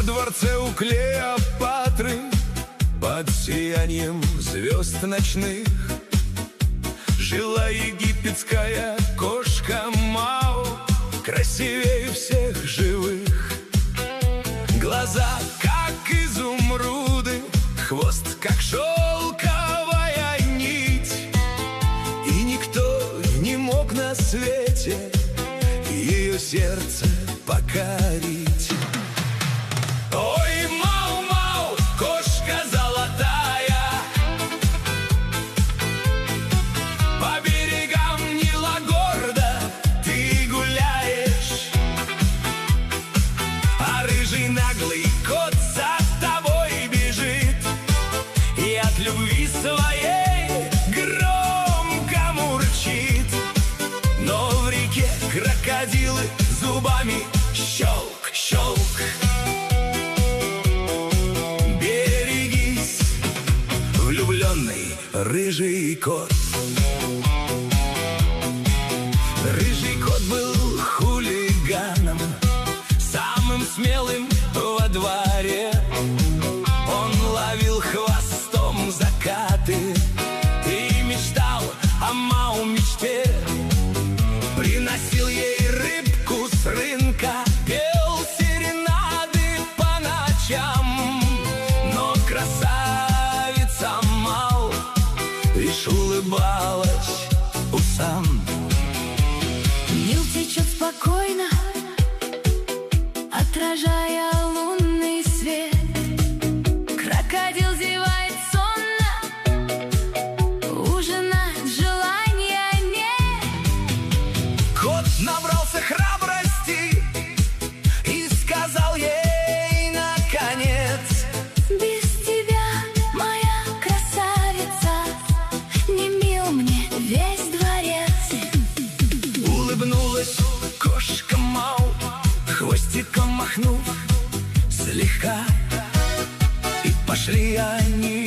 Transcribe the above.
Во дворце у Клеопатры под сиянием звезд ночных жила египетская кошка Мау, красивее всех живых. Глаза, как изумруды, хвост, как шелковая нить, и никто не мог на свете ее сердце покорить. Ой, Мау-Мау, кошка золотая, по берегам Нила гордо ты гуляешь, а рыжий наглый кот за тобой бежит и от любви своей громко мурчит. Но в реке крокодилы зубами щелк-щелк. Берегись, влюбленный рыжий кот. Рыжий кот был хулиганом, самым смелым во дворе. Он ловил хвостом закаты и мечтал о Мау-мечте. Приносил ей рыбку с рынка, пел серенады по ночам. Но красавица Мау лишь улыбалась усам. Нил течет спокойно, отражая лунный свет. Крокодил зевает сонно, ужинать желания нет. Кот набрался храбрости и сказал ей наконец: без тебя, моя красавица, не мил мне весь дворец. улыбнулась кошка Мау, хвостиком махнув слегка, и пошли они